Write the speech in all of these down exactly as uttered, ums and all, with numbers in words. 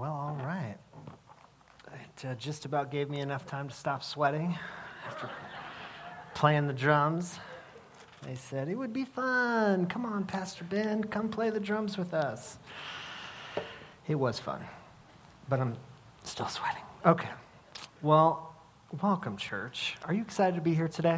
Well, all right. It uh, just about gave me enough time to stop sweating after playing the drums. They said, it would be fun. Come on, Pastor Ben, come play the drums with us. It was fun, but I'm still sweating. Okay. Well, welcome, church. Are you excited to be here today?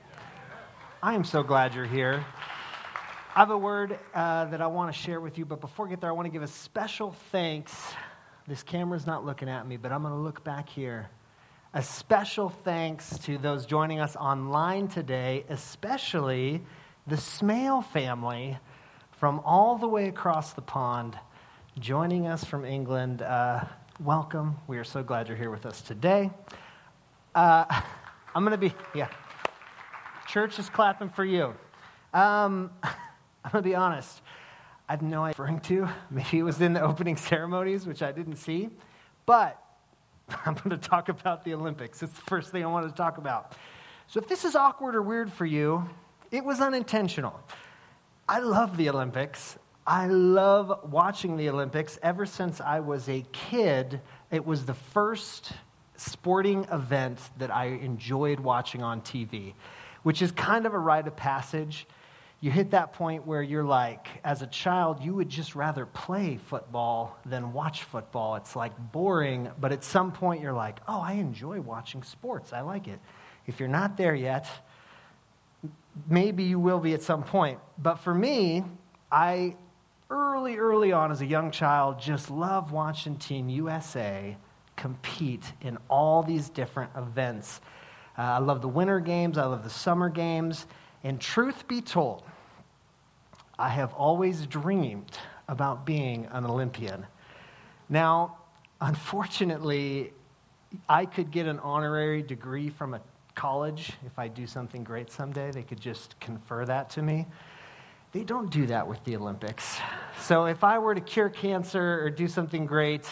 I am so glad you're here. I have a word uh, that I want to share with you, but before we get there, I want to give a special thanks. This camera's not looking at me, but I'm going to look back here. A special thanks to those joining us online today, especially the Smale family from all the way across the pond, joining us from England. Uh, welcome. We are so glad you're here with us today. Uh, I'm going to be, yeah, church is clapping for you. Um, I'm going to be honest. I have no idea what I'm referring to. Maybe it was in the opening ceremonies, which I didn't see. But I'm going to talk about the Olympics. It's the first thing I wanted to talk about. So if this is awkward or weird for you, it was unintentional. I love the Olympics. I love watching the Olympics. Ever since I was a kid, it was the first sporting event that I enjoyed watching on T V, which is kind of a rite of passage. You hit that point where you're like, as a child, you would just rather play football than watch football. It's like boring, but at some point you're like, oh, I enjoy watching sports. I like it. If you're not there yet, maybe you will be at some point. But for me, I early, early on as a young child just loved watching Team U S A compete in all these different events. Uh, I love the winter games. I love the summer games. And truth be told, I have always dreamed about being an Olympian. Now, unfortunately, I could get an honorary degree from a college if I do something great someday. They could just confer that to me. They don't do that with the Olympics. So if I were to cure cancer or do something great,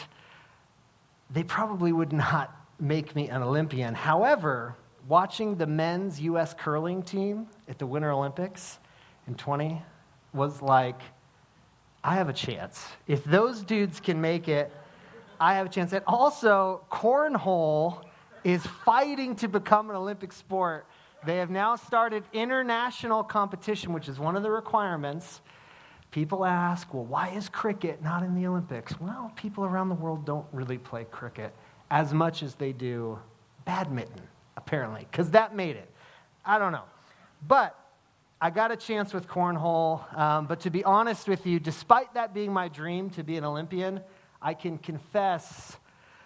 they probably would not make me an Olympian. However, watching the men's U S curling team at the Winter Olympics in twenty was like, I have a chance. If those dudes can make it, I have a chance. And also, cornhole is fighting to become an Olympic sport. They have now started international competition, which is one of the requirements. People ask, well, why is cricket not in the Olympics? Well, people around the world don't really play cricket as much as they do badminton, apparently, because that made it. I don't know. But I got a chance with cornhole. Um, but to be honest with you, despite that being my dream to be an Olympian, I can confess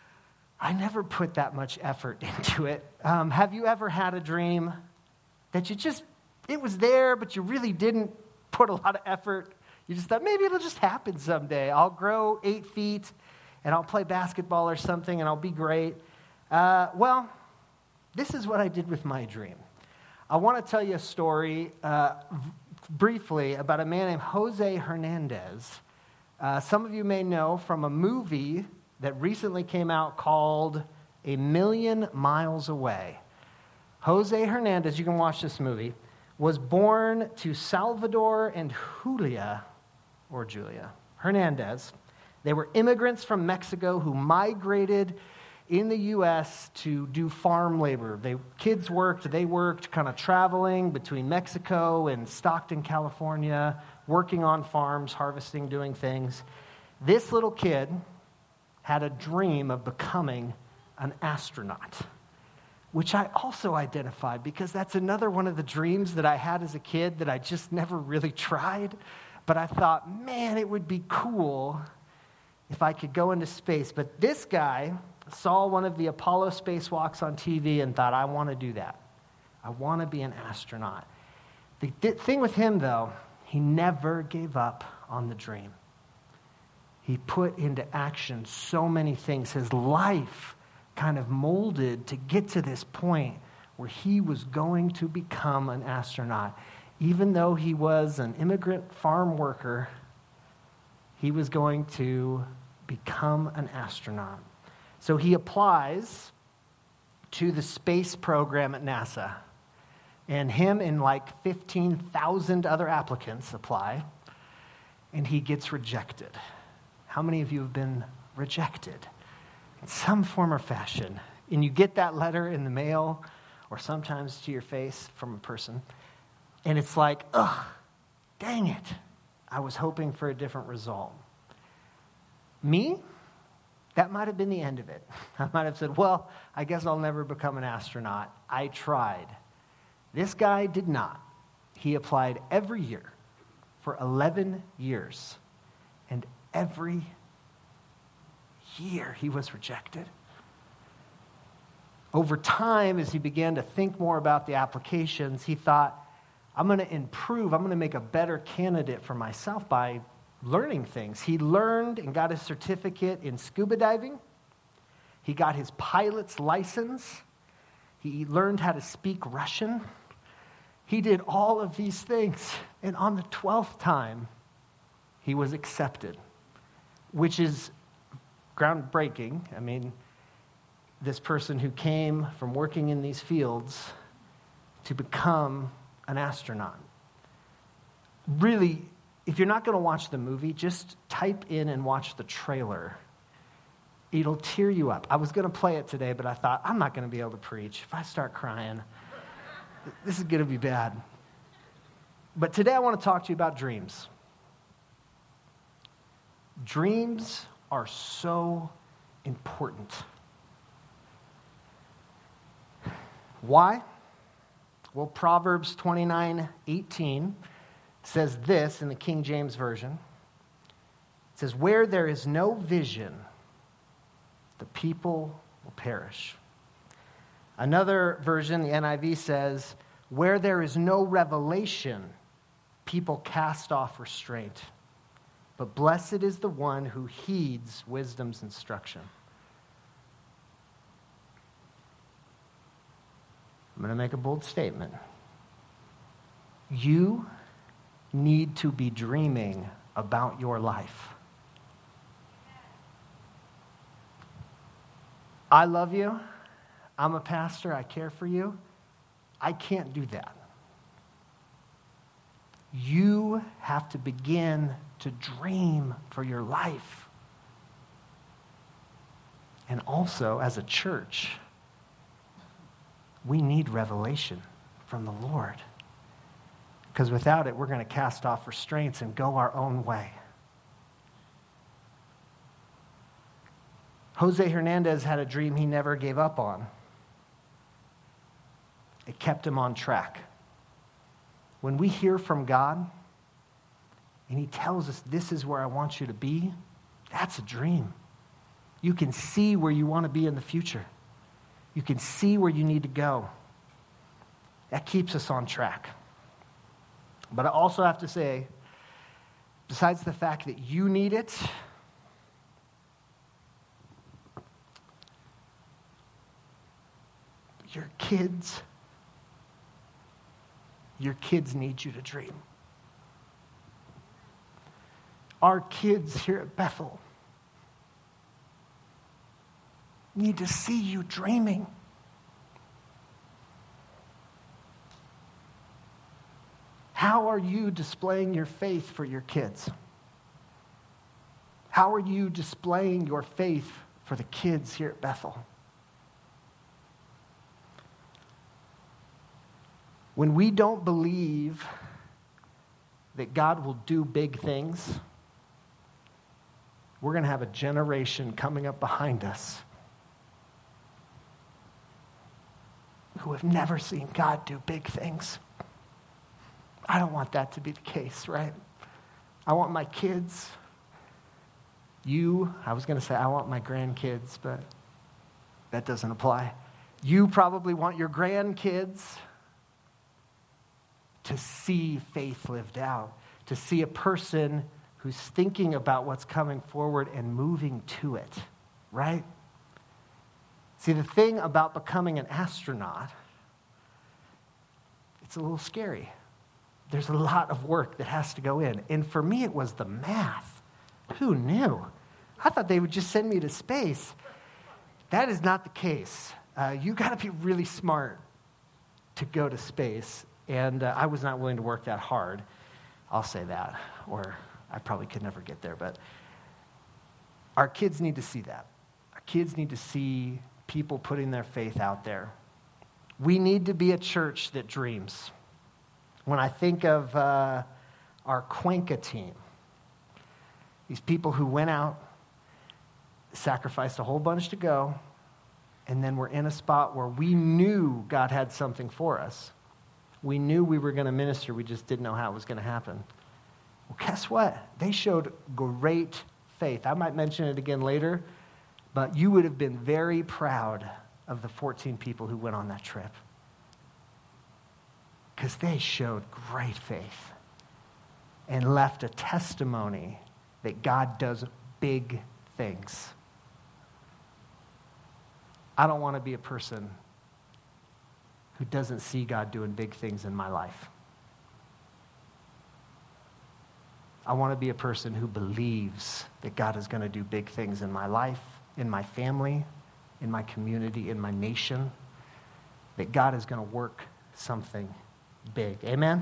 I never put that much effort into it. Um, have you ever had a dream that you just, it was there, but you really didn't put a lot of effort? You just thought, maybe it'll just happen someday. I'll grow eight feet, and I'll play basketball or something, and I'll be great. Uh, well, this is what I did with my dream. I want to tell you a story uh, v- briefly about a man named Jose Hernandez. Uh, some of you may know from a movie that recently came out called A Million Miles Away. Jose Hernandez, you can watch this movie, was born to Salvador and Julia, or Julia, Hernandez. They were immigrants from Mexico who migrated in the U S to do farm labor. They kids worked, they worked kind of traveling between Mexico and Stockton, California, working on farms, harvesting, doing things. This little kid had a dream of becoming an astronaut, which I also identified because that's another one of the dreams that I had as a kid that I just never really tried. But I thought, man, it would be cool if I could go into space. But this guy saw one of the Apollo spacewalks on T V and thought, I want to do that. I want to be an astronaut. The th- thing with him, though, he never gave up on the dream. He put into action so many things. His life kind of molded to get to this point where he was going to become an astronaut. Even though he was an immigrant farm worker, he was going to become an astronaut. So he applies to the space program at NASA. And him and like fifteen thousand other applicants apply. And he gets rejected. How many of you have been rejected in some form or fashion. And you get that letter in the mail or sometimes to your face from a person, and it's like, ugh, dang it. I was hoping for a different result. Me? That might have been the end of it. I might have said, well, I guess I'll never become an astronaut. I tried. This guy did not. He applied every year for eleven years. And every year he was rejected. Over time, as he began to think more about the applications, he thought, I'm going to improve, I'm going to make a better candidate for myself by learning things. He learned and got his certificate in scuba diving. He got his pilot's license. He learned how to speak Russian. He did all of these things. And on the twelfth time, he was accepted, which is groundbreaking. I mean, this person who came from working in these fields to become an astronaut. Really, if you're not going to watch the movie, just type in and watch the trailer. It'll tear you up. I was going to play it today, but I thought, I'm not going to be able to preach. If I start crying, this is going to be bad. But today I want to talk to you about dreams. Dreams are so important. Why? Well, Proverbs twenty-nine eighteen says this in the King James Version. It says, where there is no vision, the people will perish. Another version, the N I V, says, where there is no revelation, people cast off restraint. But blessed is the one who heeds wisdom's instruction. I'm going to make a bold statement. You need to be dreaming about your life. I love you. I'm a pastor. I care for you. I can't do that. You have to begin to dream for your life. And also, as a church, we need revelation from the Lord. Because without it, we're going to cast off restraints and go our own way. Jose Hernandez had a dream he never gave up on. It kept him on track. When we hear from God, and he tells us, this is where I want you to be, that's a dream. You can see where you want to be in the future. You can see where you need to go. That keeps us on track. But I also have to say, besides the fact that you need it, your kids, your kids need you to dream. Our kids here at Bethel need to see you dreaming. How are you displaying your faith for your kids? How are you displaying your faith for the kids here at Bethel? When we don't believe that God will do big things, we're going to have a generation coming up behind us who have never seen God do big things. I don't want that to be the case, right? I want my kids, you, I was going to say I want my grandkids, but that doesn't apply. You probably want your grandkids to see faith lived out, to see a person who's thinking about what's coming forward and moving to it, right? See, the thing about becoming an astronaut, it's a little scary. There's a lot of work that has to go in. And for me, it was the math. Who knew? I thought they would just send me to space. That is not the case. Uh, you got to be really smart to go to space. And uh, I was not willing to work that hard. I'll say that. Or I probably could never get there. But Our kids need to see that. Our kids need to see people putting their faith out there. We need to be a church that dreams. When I think of uh, our Cuenca team, these people who went out, sacrificed a whole bunch to go, and then we're in a spot where we knew God had something for us. We knew we were going to minister. We just didn't know how it was going to happen. Well, guess what? They showed great faith. I might mention it again later, but you would have been very proud of the fourteen people who went on that trip, because they showed great faith and left a testimony that God does big things. I don't want to be a person who doesn't see God doing big things in my life. I want to be a person who believes that God is going to do big things in my life, in my family, in my community, in my nation, that God is going to work something big. Amen?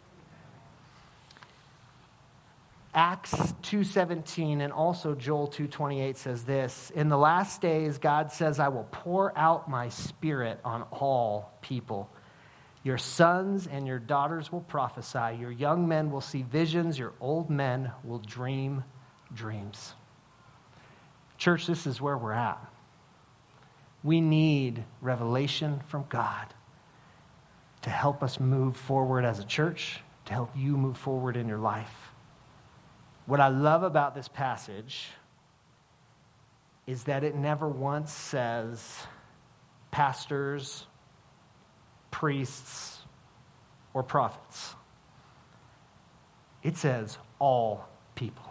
Acts two seventeen and also Joel two twenty-eight says this, in the last days, God says, I will pour out my spirit on all people. Your sons and your daughters will prophesy. Your young men will see visions. Your old men will dream dreams. Church, this is where we're at. We need revelation from God to help us move forward as a church, to help you move forward in your life. What I love about this passage is that it never once says pastors, priests, or prophets. It says all people.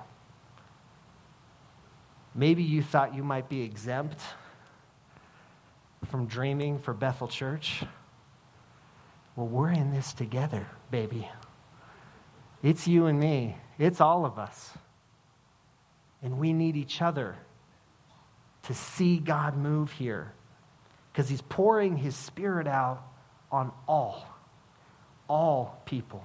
Maybe you thought you might be exempt from dreaming for Bethel Church. Well, we're in this together, baby. It's you and me. It's all of us. And we need each other to see God move here, because he's pouring his spirit out on all, all people.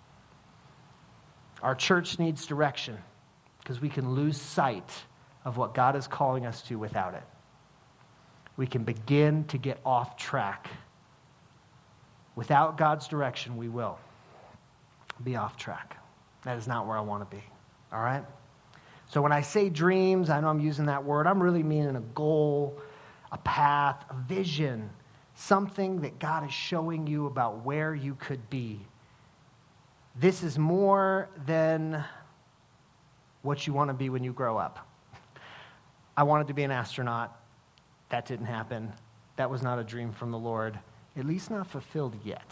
Our church needs direction, because we can lose sight of what God is calling us to without it. We can begin to get off track. Without God's direction, we will be off track. That is not where I want to be, all right? So when I say dreams, I know I'm using that word, I'm really meaning a goal, a path, a vision, something that God is showing you about where you could be. This is more than what you want to be when you grow up. I wanted to be an astronaut. That didn't happen. That was not a dream from the Lord, at least not fulfilled yet.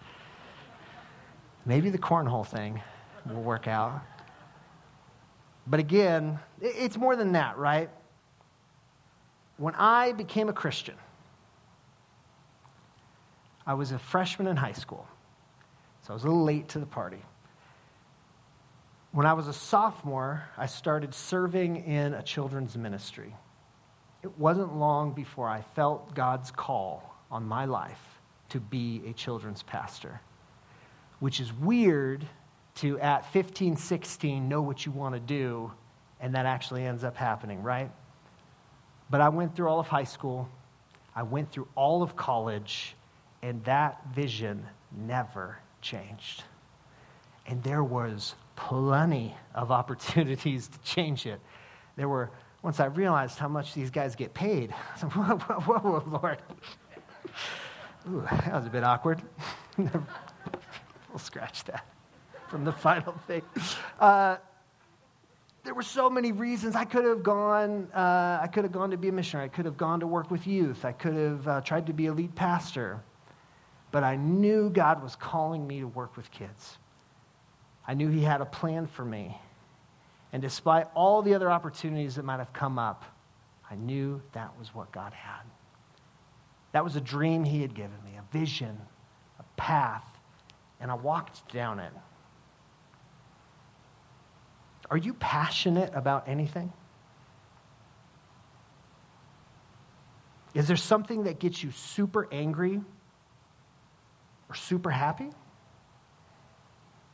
Maybe the cornhole thing will work out. But again, it's more than that, right? When I became a Christian, I was a freshman in high school, so I was a little late to the party. When I was a sophomore, I started serving in a children's ministry. It wasn't long before I felt God's call on my life to be a children's pastor, which is weird to, at fifteen, sixteen, know what you want to do, and that actually ends up happening, right? But I went through all of high school, I went through all of college, and that vision never changed. And there was plenty of opportunities to change it. There were, once I realized how much these guys get paid, I said, whoa, whoa, whoa, whoa, Lord. Ooh, that was a bit awkward. We'll scratch that from the final thing. Uh, there were so many reasons. I could have gone. Uh, I could have gone to be a missionary. I could have gone to work with youth. I could have uh, tried to be a lead pastor. But I knew God was calling me to work with kids. I knew he had a plan for me. And despite all the other opportunities that might have come up, I knew that was what God had. That was a dream he had given me, a vision, a path, and I walked down it. Are you passionate about anything? Is there something that gets you super angry or super happy?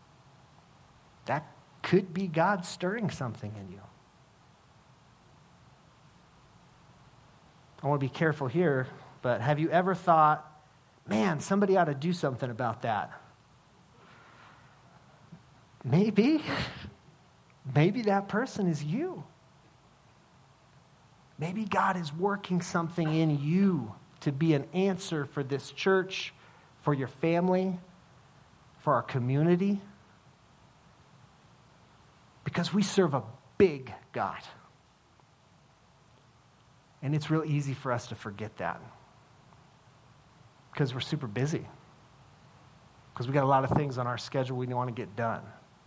That could be God stirring something in you. I want to be careful here, but have you ever thought, man, somebody ought to do something about that? Maybe. Maybe that person is you. Maybe God is working something in you to be an answer for this church, for your family, for our community. Because we serve a big God. And it's real easy for us to forget that. Because we're super busy. Because we got a lot of things on our schedule we want to get done.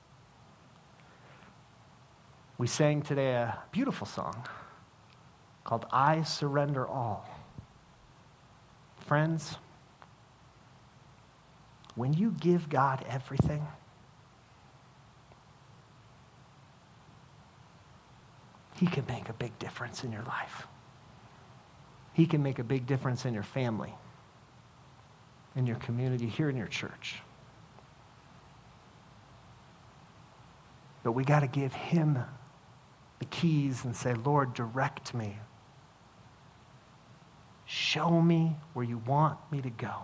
We sang today a beautiful song called I Surrender All. Friends, when you give God everything, He can make a big difference in your life. He can make a big difference in your family, in your community, here in your church. But we got to give Him the keys and say, Lord, direct me. Show me where you want me to go.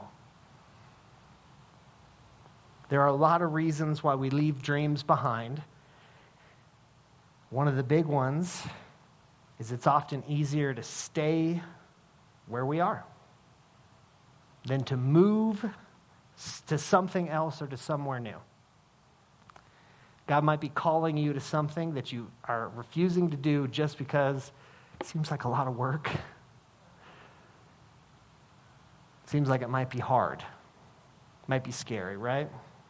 There are a lot of reasons why we leave dreams behind. One of the big ones is it's often easier to stay where we are than to move to something else or to somewhere new. God might be calling you to something that you are refusing to do just because it seems like a lot of work. Seems like it might be hard. Might be scary, right?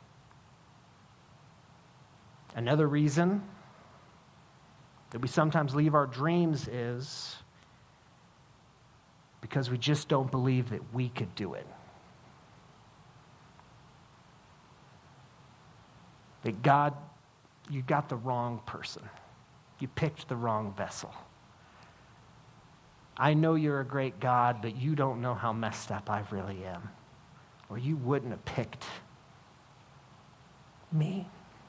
Another reason that we sometimes leave our dreams is because we just don't believe that we could do it. That God, you got the wrong person. You picked the wrong vessel. I know you're a great God, but you don't know how messed up I really am. Or you wouldn't have picked me.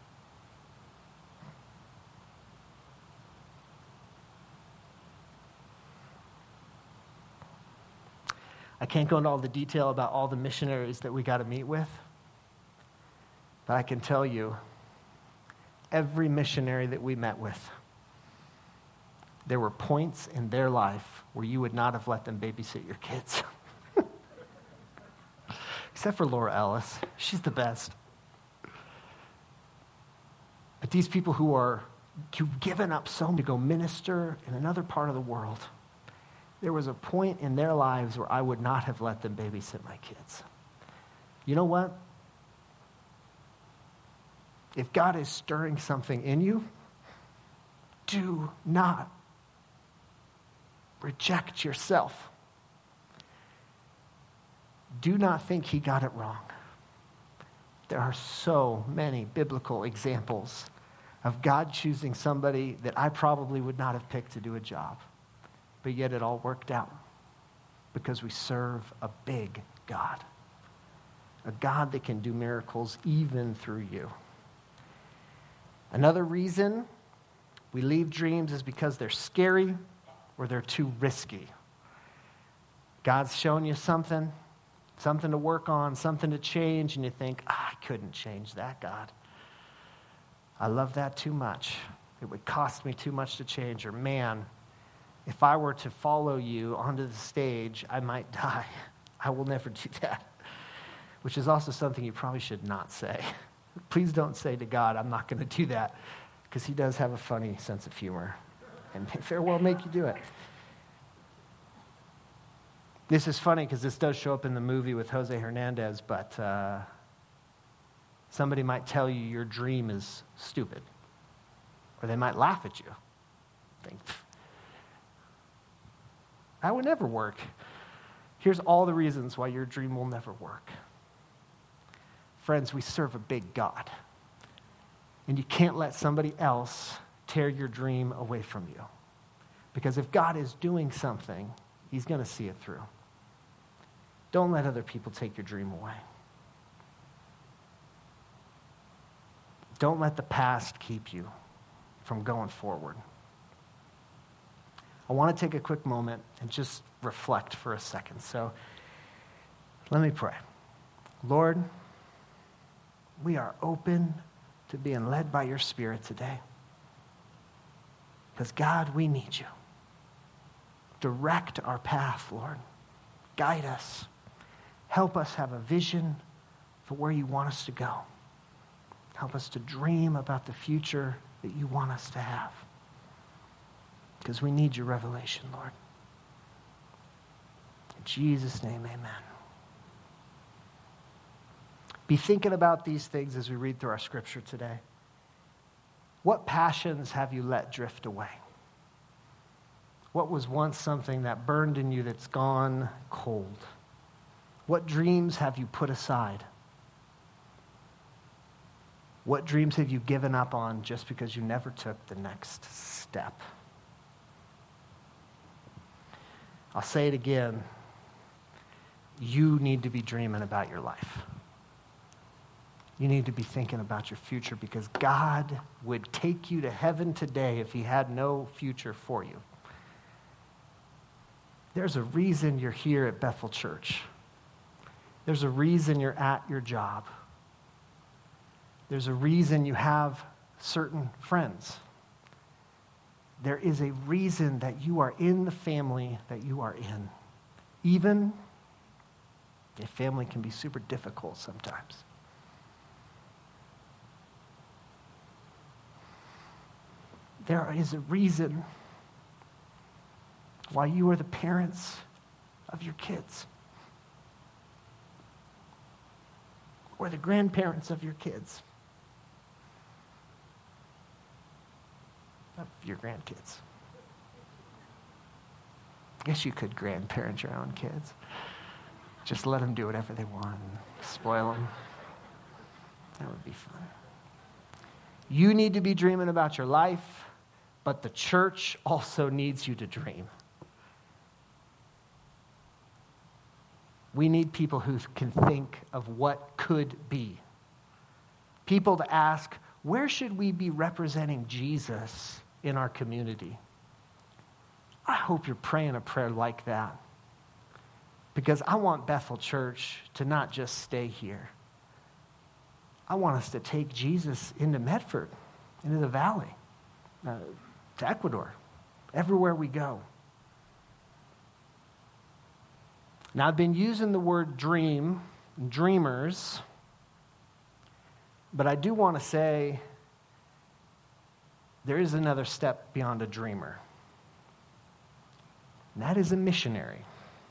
I can't go into all the detail about all the missionaries that we got to meet with, but I can tell you, every missionary that we met with, there were points in their life where you would not have let them babysit your kids. Except for Laura Ellis. She's the best. But these people who are, who've given up so much to go minister in another part of the world, there was a point in their lives where I would not have let them babysit my kids. You know what? If God is stirring something in you, do not reject yourself. Do not think He got it wrong. There are so many biblical examples of God choosing somebody that I probably would not have picked to do a job. But yet it all worked out because we serve a big God. A God that can do miracles even through you. Another reason we leave dreams is because they're scary or they're too risky. God's shown you something, something to work on, something to change, and you think, ah, I couldn't change that, God. I love that too much. It would cost me too much to change. Or, man, if I were to follow you onto the stage, I might die. I will never do that. Which is also something you probably should not say. Please don't say to God, I'm not going to do that, because He does have a funny sense of humor and may very well make you do it. This is funny because this does show up in the movie with Jose Hernandez, but uh, somebody might tell you your dream is stupid, or they might laugh at you. Think, that would never work. Here's all the reasons why your dream will never work. Friends, we serve a big God. And you can't let somebody else tear your dream away from you. Because if God is doing something, He's going to see it through. Don't let other people take your dream away. Don't let the past keep you from going forward. I want to take a quick moment and just reflect for a second. So let me pray. Lord, we are open to being led by your Spirit today. Because God, we need you. Direct our path, Lord. Guide us. Help us have a vision for where you want us to go. Help us to dream about the future that you want us to have. Because we need your revelation, Lord. In Jesus' name, amen. Be thinking about these things as we read through our scripture today. What passions have you let drift away? What was once something that burned in you that's gone cold? What dreams have you put aside? What dreams have you given up on just because you never took the next step? I'll say it again. You need to be dreaming about your life. You need to be thinking about your future because God would take you to heaven today if he had no future for you. There's a reason you're here at Bethel Church. There's a reason you're at your job. There's a reason you have certain friends. There is a reason that you are in the family that you are in. Even if family can be super difficult sometimes. There is a reason why you are the parents of your kids. Or the grandparents of your kids. Of your grandkids. I guess you could grandparent your own kids. Just let them do whatever they want and spoil them. That would be fun. You need to be dreaming about your life, but the church also needs you to dream. We need people who can think of what could be. People to ask, where should we be representing Jesus in our community? I hope you're praying a prayer like that. Because I want Bethel Church to not just stay here. I want us to take Jesus into Medford, into the valley, uh, to Ecuador, everywhere we go. Now, I've been using the word dream, dreamers, but I do want to say there is another step beyond a dreamer. And that is a missionary.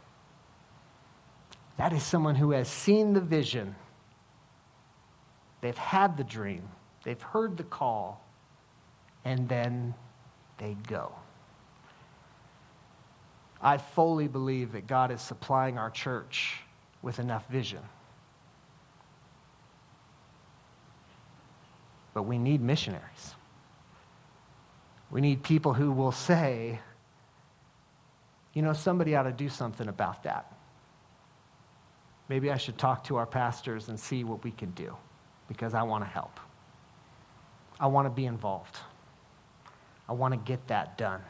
That is someone who has seen the vision. They've had the dream. They've heard the call. And then they go. I fully believe that God is supplying our church with enough vision. But we need missionaries. We need people who will say, you know, somebody ought to do something about that. Maybe I should talk to our pastors and see what we can do because I want to help. I want to be involved. I want to get that done.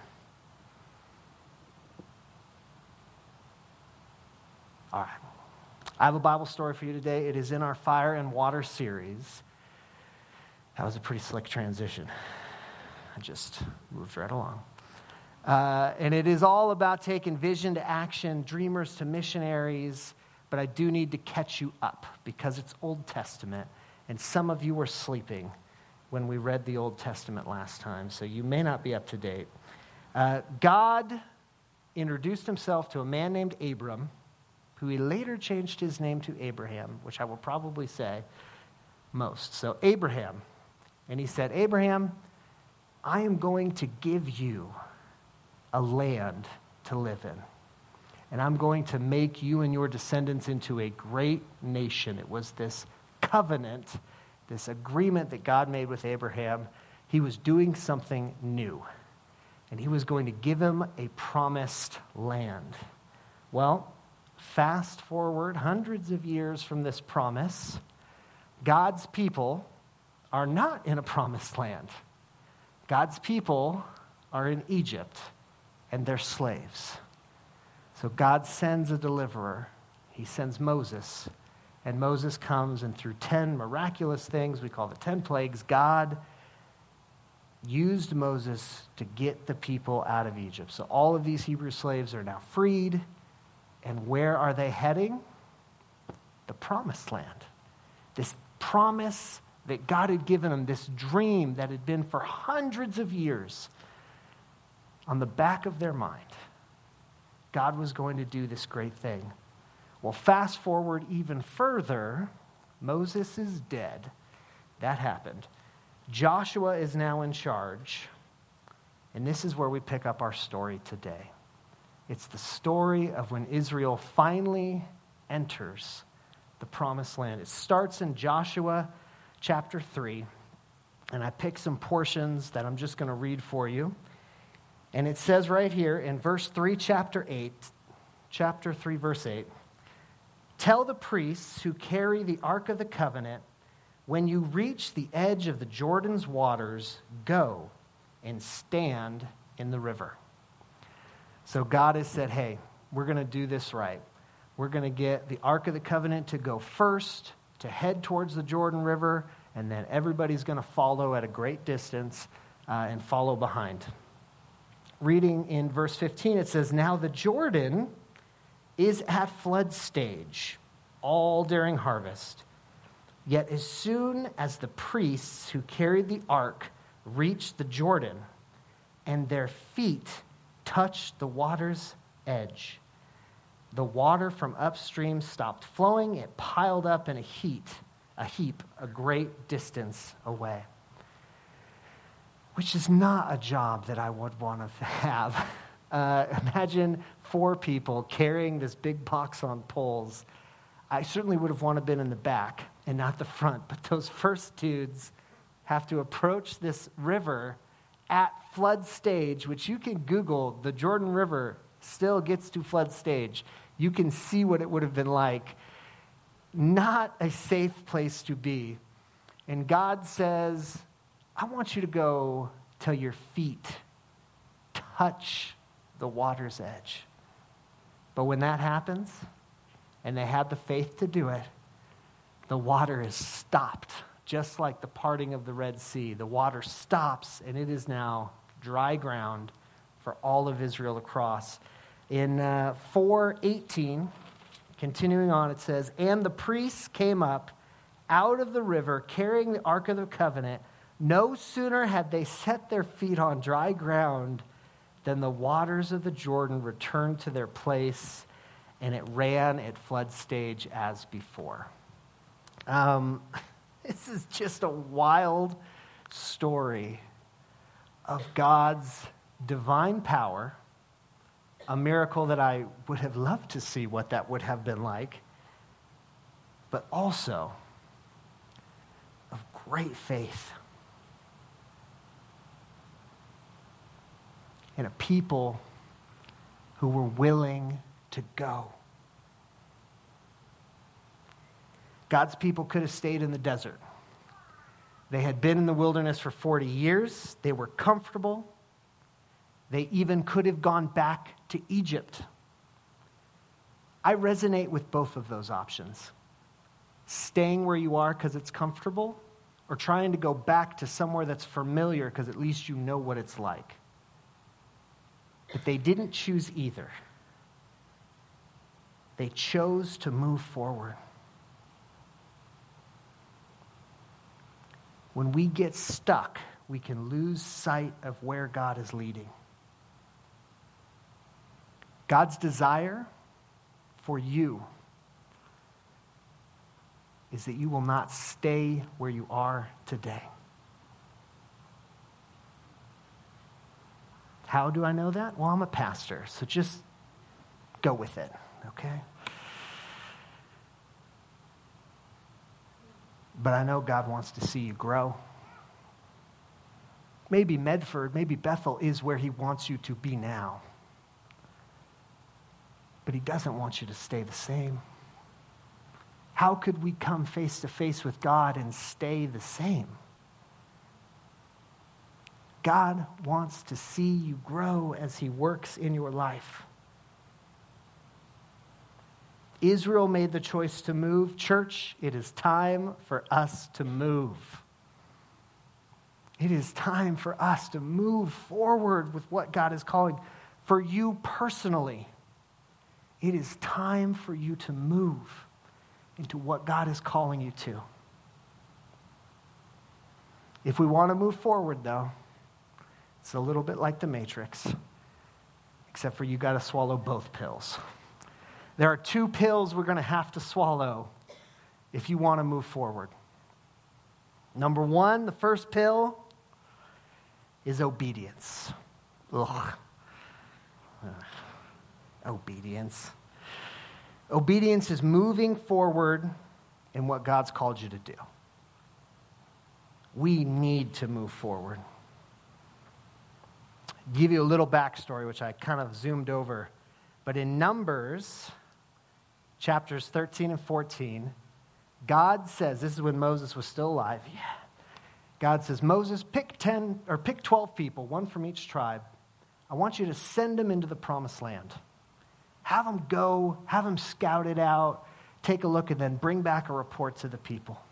All right. I have a Bible story for you today. It is in our Fire and Water series. That was a pretty slick transition. I just moved right along. Uh, and it is all about taking vision to action, dreamers to missionaries. But I do need to catch you up because it's Old Testament. And some of you were sleeping when we read the Old Testament last time. So you may not be up to date. Uh, God introduced himself to a man named Abram, who he later changed his name to Abraham, which I will probably say most. So Abraham. And he said, Abraham, I am going to give you a land to live in. And I'm going to make you and your descendants into a great nation. It was this covenant, this agreement that God made with Abraham. He was doing something new. And he was going to give him a promised land. Well, fast forward hundreds of years from this promise, God's people are not in a promised land. God's people are in Egypt, and they're slaves. So God sends a deliverer. He sends Moses. And Moses comes, and through ten miraculous things, we call the ten plagues, God used Moses to get the people out of Egypt. So all of these Hebrew slaves are now freed. And where are they heading? The promised land. This promise that God had given them, this dream that had been for hundreds of years on the back of their mind. God was going to do this great thing. Well, fast forward even further, Moses is dead. That happened. Joshua is now in charge. And this is where we pick up our story today. It's the story of when Israel finally enters the promised land. It starts in Joshua chapter three. And I picked some portions that I'm just going to read for you. And it says right here in verse three, chapter eight, chapter three, verse eight, tell the priests who carry the Ark of the Covenant, when you reach the edge of the Jordan's waters, go and stand in the river. So God has said, hey, we're going to do this right. We're going to get the Ark of the Covenant to go first, to head towards the Jordan River, and then everybody's going to follow at a great distance uh, and follow behind. Reading in verse fifteen, it says, now the Jordan is at flood stage, all during harvest. Yet as soon as the priests who carried the ark reached the Jordan, and their feet touched the water's edge, the water from upstream stopped flowing. It piled up in a heap, a heap, a great distance away. Which is not a job that I would want to have. Uh, imagine four people carrying this big box on poles. I certainly would have wanted to been in the back and not the front, but those first dudes have to approach this river at flood stage, which you can Google. The Jordan River still gets to flood stage. You can see what it would have been like. Not a safe place to be. And God says, I want you to go till your feet touch the water's edge. But when that happens, and they had the faith to do it, the water is stopped, just like the parting of the Red Sea. The water stops, and it is now dry ground for all of Israel to cross. In uh, four eighteen, continuing on, it says, and the priests came up out of the river carrying the Ark of the Covenant. No sooner had they set their feet on dry ground than the waters of the Jordan returned to their place, and it ran at flood stage as before. Um, this is just a wild story of God's divine power, a miracle that I would have loved to see what that would have been like, but also of great faith. And a people who were willing to go. God's people could have stayed in the desert. They had been in the wilderness for forty years. They were comfortable. They even could have gone back to Egypt. I resonate with both of those options. Staying where you are because it's comfortable, or trying to go back to somewhere that's familiar because at least you know what it's like. But they didn't choose either. They chose to move forward. When we get stuck, we can lose sight of where God is leading. God's desire for you is that you will not stay where you are today. How do I know that? Well, I'm a pastor, so just go with it, okay? But I know God wants to see you grow. Maybe Medford, maybe Bethel is where he wants you to be now. But he doesn't want you to stay the same. How could we come face to face with God and stay the same? God wants to see you grow as he works in your life. Israel made the choice to move. Church, it is time for us to move. It is time for us to move forward with what God is calling. For you personally, it is time for you to move into what God is calling you to. If we want to move forward, though, it's a little bit like the Matrix, except for you got to swallow both pills. There are two pills we're going to have to swallow if you want to move forward. Number one, the first pill is obedience. Ugh. Ugh. Obedience. Obedience is moving forward in what God's called you to do. We need to move forward. Give you a little backstory, which I kind of zoomed over. But in Numbers, chapters thirteen and fourteen, God says, this is when Moses was still alive. Yeah. God says, Moses, pick ten or pick twelve people, one from each tribe. I want you to send them into the promised land. Have them go, have them scout it out, take a look, and then bring back a report to the people.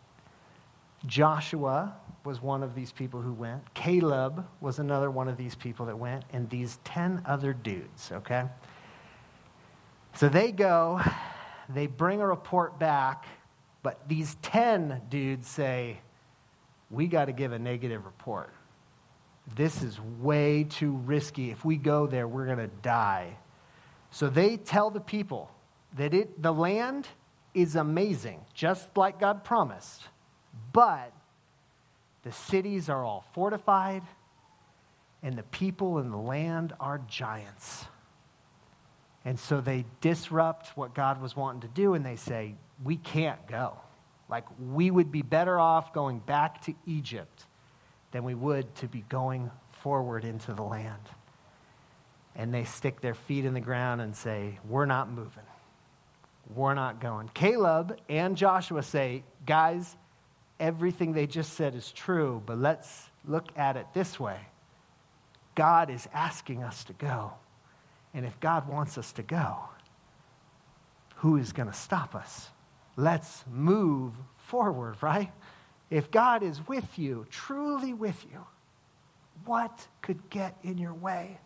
Joshua was one of these people who went. Caleb was another one of these people that went, and these ten other dudes, okay? So they go, they bring a report back, but these ten dudes say, we got to give a negative report. This is way too risky. If we go there, we're going to die. So they tell the people that it the land is amazing, just like God promised. But the cities are all fortified, and the people in the land are giants. And so they disrupt what God was wanting to do, and they say, we can't go. Like, we would be better off going back to Egypt than we would to be going forward into the land. And they stick their feet in the ground and say, we're not moving. We're not going. Caleb and Joshua say, guys, everything they just said is true, but let's look at it this way. God is asking us to go. And if God wants us to go, who is going to stop us? Let's move forward, right? If God is with you, truly with you, what could get in your way?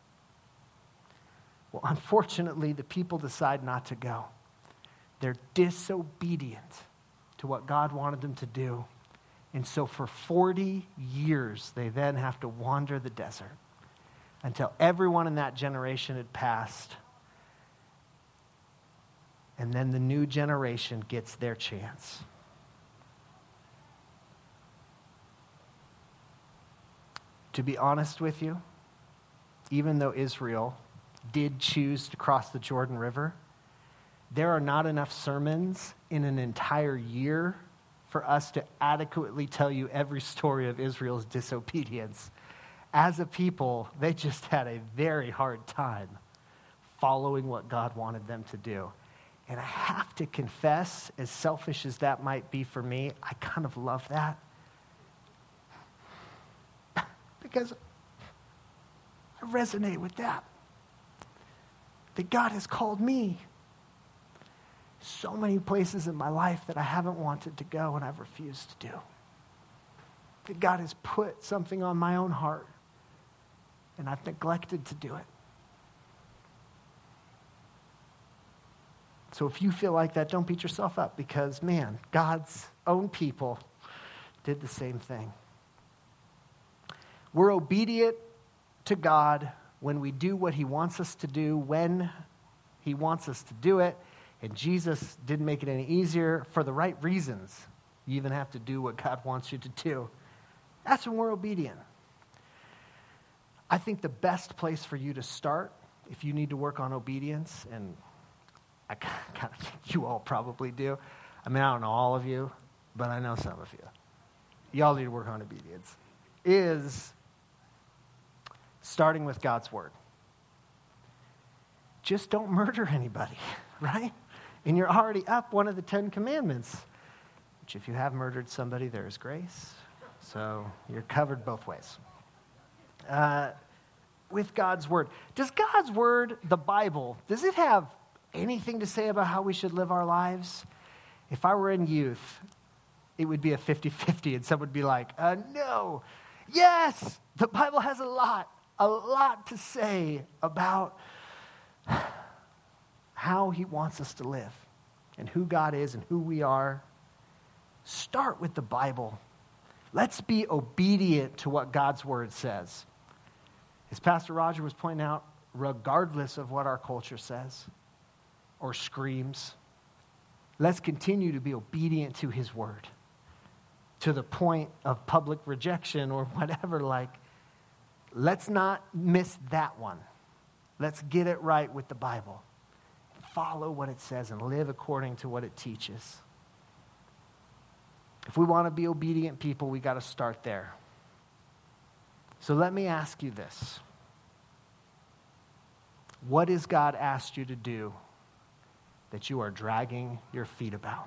Well, unfortunately, the people decide not to go. They're disobedient to what God wanted them to do. And so for forty years, they then have to wander the desert until everyone in that generation had passed. And then the new generation gets their chance. To be honest with you, even though Israel did choose to cross the Jordan River, there are not enough sermons in an entire year for us to adequately tell you every story of Israel's disobedience. As a people, they just had a very hard time following what God wanted them to do. And I have to confess, as selfish as that might be for me, I kind of love that. Because I resonate with that. That God has called me so many places in my life that I haven't wanted to go and I've refused to do. That God has put something on my own heart and I've neglected to do it. So if you feel like that, don't beat yourself up because, man, God's own people did the same thing. We're obedient to God when we do what he wants us to do, when he wants us to do it. And Jesus didn't make it any easier for the right reasons. You even have to do what God wants you to do. That's when we're obedient. I think the best place for you to start, if you need to work on obedience, and I kind of think you all probably do. I mean, I don't know all of you, but I know some of you. Y'all need to work on obedience. Is starting with God's word. Just don't murder anybody, right? And you're already up one of the Ten Commandments, which if you have murdered somebody, there is grace. So you're covered both ways. Uh, with God's word. Does God's word, the Bible, does it have anything to say about how we should live our lives? If I were in youth, it would be a fifty-fifty, and some would be like, uh, no, yes, the Bible has a lot, a lot to say about how he wants us to live and who God is and who we are. Start with the Bible. Let's be obedient to what God's word says. As Pastor Roger was pointing out, regardless of what our culture says or screams, let's continue to be obedient to his word to the point of public rejection or whatever. Like, let's not miss that one. Let's get it right with the Bible. Follow what it says and live according to what it teaches. If we want to be obedient people, we got to start there. So let me ask you this. What has God asked you to do that you are dragging your feet about?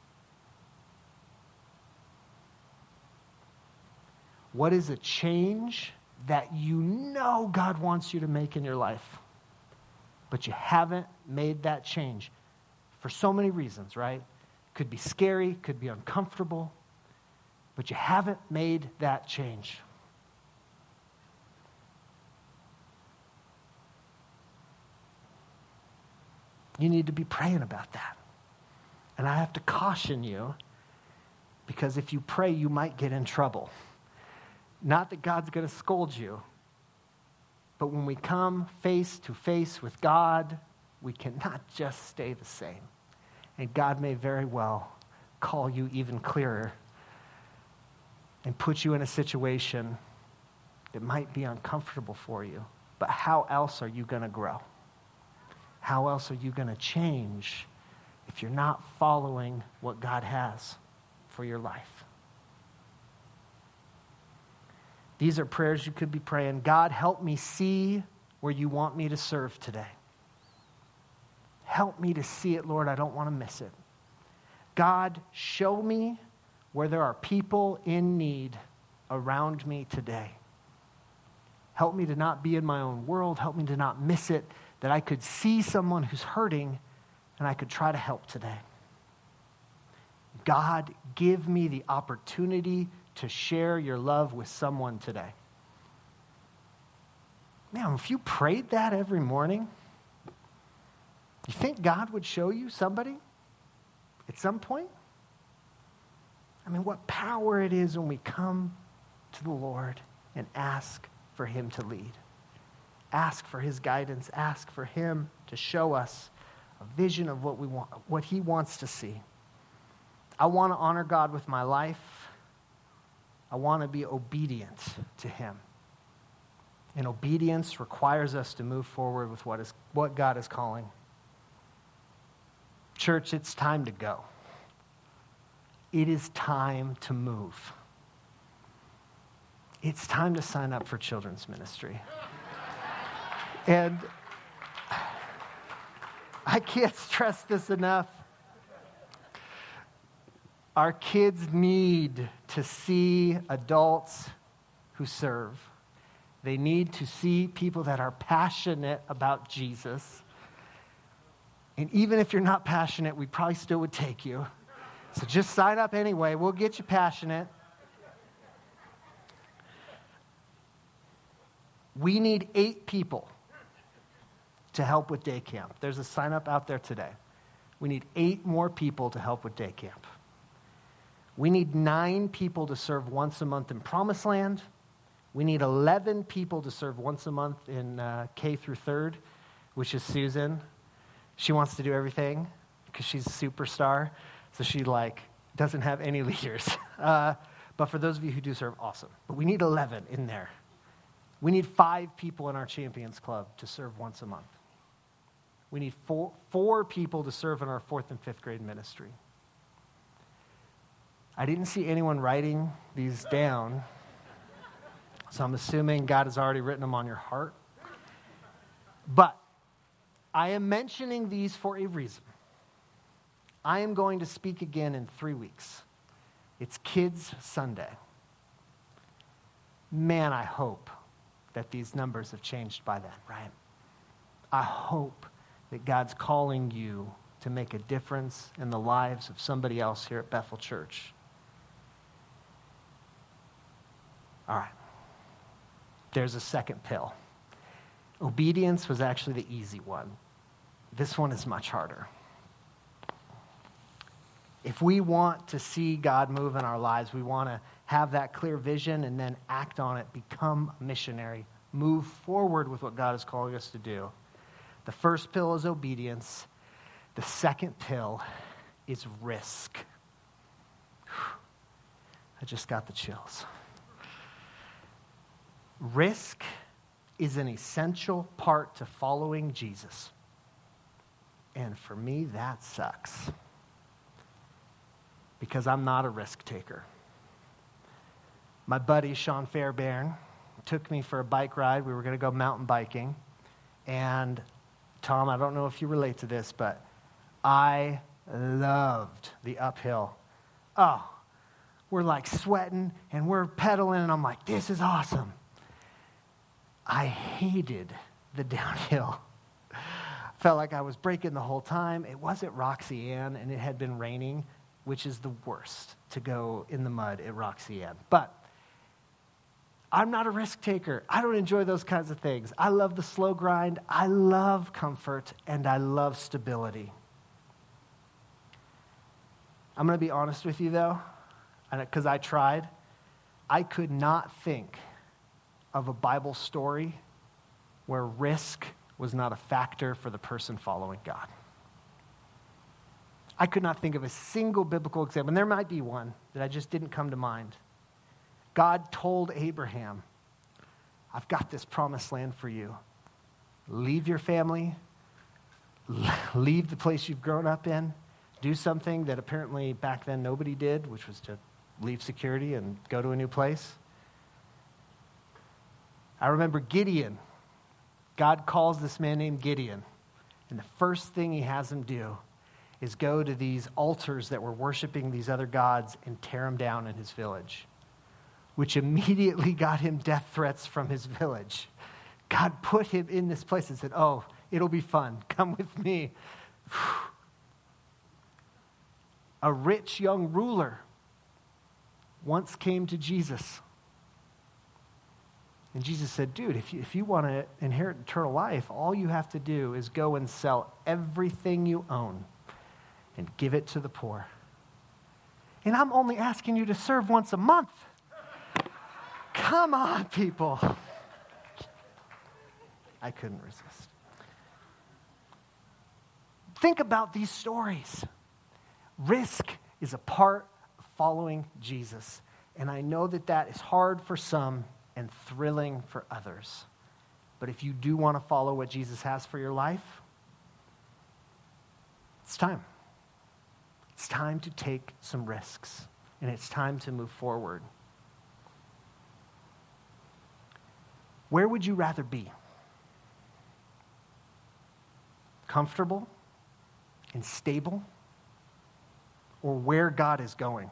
What is a change that you know God wants you to make in your life, but you haven't made that change for so many reasons, right? Could be scary, could be uncomfortable, but you haven't made that change. You need to be praying about that. And I have to caution you, because if you pray, you might get in trouble. Not that God's going to scold you, but when we come face to face with God, we cannot just stay the same. And God may very well call you even clearer and put you in a situation that might be uncomfortable for you. But how else are you going to grow? How else are you going to change if you're not following what God has for your life? These are prayers you could be praying. God, help me see where you want me to serve today. Help me to see it, Lord. I don't want to miss it. God, show me where there are people in need around me today. Help me to not be in my own world. Help me to not miss it, that I could see someone who's hurting and I could try to help today. God, give me the opportunity to share your love with someone today. Man, if you prayed that every morning, you think God would show you somebody at some point? I mean, what power it is when we come to the Lord and ask for him to lead. Ask for his guidance. Ask for him to show us a vision of what we want, what he wants to see. I want to honor God with my life. I want to be obedient to him. And obedience requires us to move forward with what is what God is calling. Church, it's time to go. It is time to move. It's time to sign up for children's ministry. And I can't stress this enough. Our kids need to see adults who serve. They need to see people that are passionate about Jesus. And even if you're not passionate, we probably still would take you. So just sign up anyway. We'll get you passionate. We need eight people to help with day camp. There's a sign up out there today. We need eight more people to help with day camp. We need nine people to serve once a month in Promised Land. We need eleven people to serve once a month in uh, K through third, which is Susan. She wants to do everything because she's a superstar. So she like doesn't have any leaders. Uh, but for those of you who do serve, awesome. But we need eleven in there. We need five people in our Champions Club to serve once a month. We need four, four people to serve in our fourth and fifth grade ministry. I didn't see anyone writing these down, so I'm assuming God has already written them on your heart. But I am mentioning these for a reason. I am going to speak again in three weeks. It's Kids Sunday. Man, I hope that these numbers have changed by then, right? I hope that God's calling you to make a difference in the lives of somebody else here at Bethel Church? All right. There's a second pill. Obedience was actually the easy one. This one is much harder. If we want to see God move in our lives, we want to have that clear vision and then act on it, become a missionary, move forward with what God is calling us to do. The first pill is obedience. The second pill is risk. I just got the chills. Risk is an essential part to following Jesus. And for me, that sucks. Because I'm not a risk taker. My buddy, Sean Fairbairn, took me for a bike ride. We were going to go mountain biking. And Tom, I don't know if you relate to this, but I loved the uphill. Oh, we're like sweating and we're pedaling and I'm like, this is awesome. I hated the downhill. Felt like I was braking the whole time. It wasn't Roxy Ann and it had been raining, which is the worst to go in the mud at Roxy Ann. But I'm not a risk taker. I don't enjoy those kinds of things. I love the slow grind. I love comfort and I love stability. I'm going to be honest with you though, because I tried. I could not think of a Bible story where risk was not a factor for the person following God. I could not think of a single biblical example, and there might be one that I just didn't come to mind. God told Abraham, I've got this promised land for you. Leave your family, leave the place you've grown up in, do something that apparently back then nobody did, which was to leave security and go to a new place. I remember Gideon. God calls this man named Gideon, and the first thing he has him do is go to these altars that were worshiping these other gods and tear them down in his village, which immediately got him death threats from his village. God put him in this place and said, oh, it'll be fun. Come with me. A rich young ruler once came to Jesus. And Jesus said, dude, if you, if you want to inherit eternal life, all you have to do is go and sell everything you own and give it to the poor. And I'm only asking you to serve once a month. Come on, people. I couldn't resist. Think about these stories. Risk is a part of following Jesus. And I know that that is hard for some and thrilling for others. But if you do want to follow what Jesus has for your life, it's time. It's time to take some risks, and it's time to move forward. Where would you rather be? Comfortable and stable, or where God is going?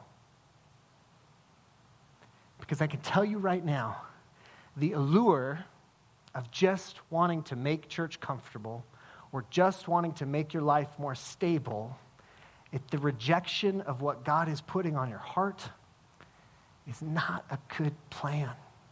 Because I can tell you right now, the allure of just wanting to make church comfortable or just wanting to make your life more stable, if the rejection of what God is putting on your heart is not a good plan.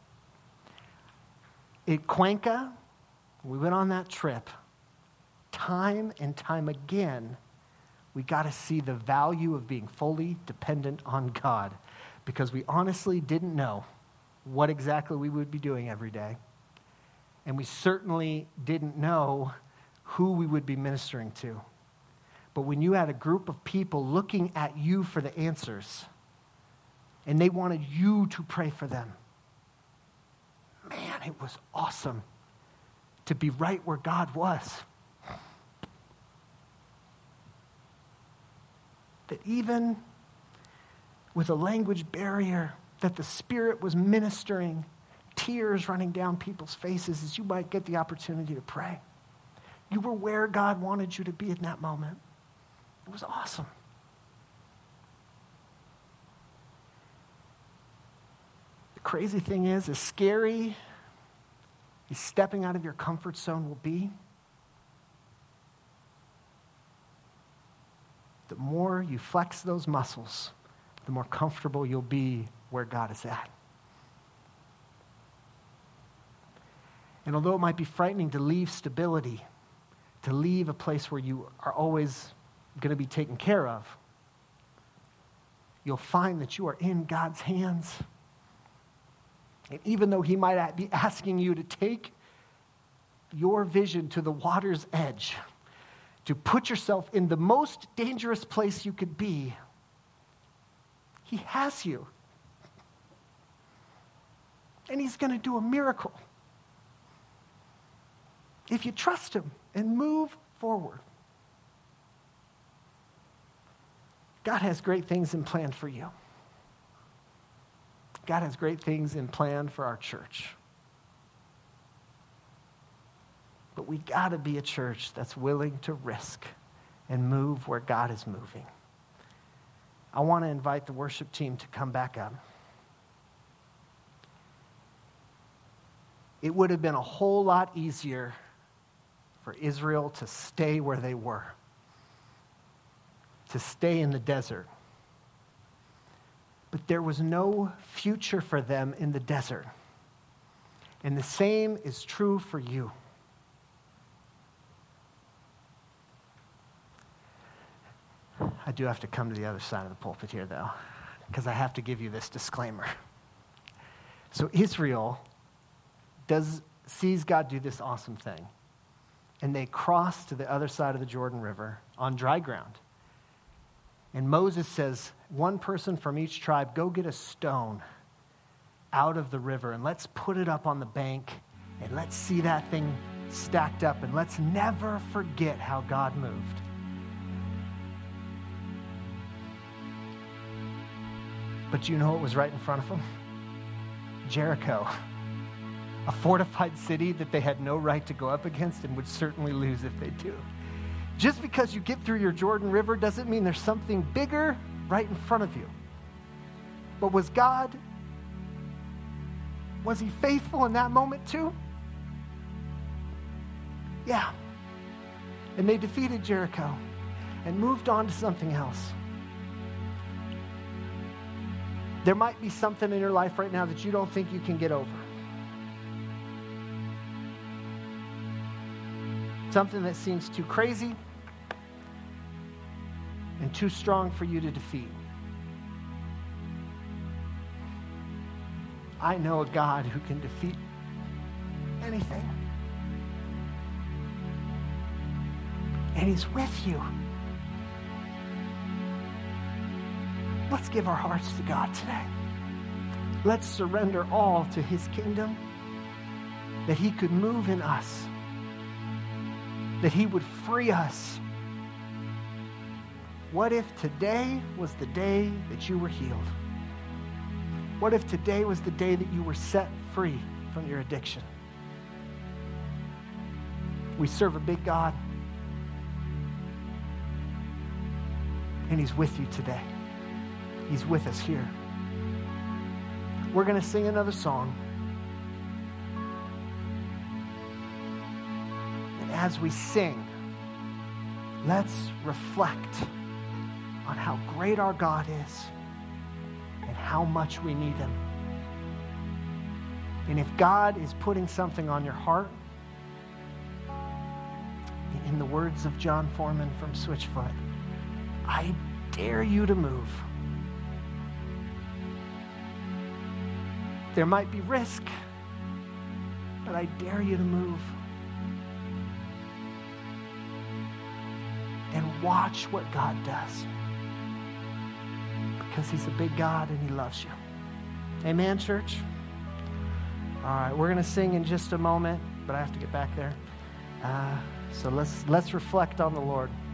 At Cuenca, we went on that trip. Time and time again, we got to see the value of being fully dependent on God, because we honestly didn't know what exactly we would be doing every day. And we certainly didn't know who we would be ministering to. But when you had a group of people looking at you for the answers, and they wanted you to pray for them, man, it was awesome to be right where God was. That even with a language barrier, that the Spirit was ministering, tears running down people's faces as you might get the opportunity to pray. You were where God wanted you to be in that moment. It was awesome. The crazy thing is, as scary as stepping out of your comfort zone will be, the more you flex those muscles, the more comfortable you'll be where God is at. And although it might be frightening to leave stability, to leave a place where you are always going to be taken care of, you'll find that you are in God's hands. And even though he might be asking you to take your vision to the water's edge, to put yourself in the most dangerous place you could be, he has you. And he's going to do a miracle if you trust him and move forward. God has great things in plan for you. God has great things in plan for our church. But we got to be a church that's willing to risk and move where God is moving. I want to invite the worship team to come back up. It would have been a whole lot easier for Israel to stay where they were, to stay in the desert. But there was no future for them in the desert. And the same is true for you. I do have to come to the other side of the pulpit here, though, because I have to give you this disclaimer. So Israel does sees God do this awesome thing, and they cross to the other side of the Jordan River on dry ground. And Moses says, one person from each tribe, go get a stone out of the river, and let's put it up on the bank, and let's see that thing stacked up, and let's never forget how God moved. But you know what was right in front of them? Jericho, a fortified city that they had no right to go up against and would certainly lose if they do. Just because you get through your Jordan River doesn't mean there's something bigger right in front of you. But was God, was he faithful in that moment too? Yeah. And they defeated Jericho and moved on to something else. There might be something in your life right now that you don't think you can get over. Something that seems too crazy and too strong for you to defeat. I know a God who can defeat anything. And he's with you. Let's give our hearts to God today. Let's surrender all to his kingdom, that he could move in us, that he would free us. What if today was the day that you were healed? What if today was the day that you were set free from your addiction? We serve a big God, and he's with you today. He's with us here. We're going to sing another song. And as we sing, let's reflect on how great our God is and how much we need him. And if God is putting something on your heart, in the words of John Foreman from Switchfoot, I dare you to move. There might be risk, but I dare you to move. And watch what God does. Because he's a big God and he loves you. Amen, church? All right, we're going to sing in just a moment, but I have to get back there. Uh, so let's let's reflect on the Lord.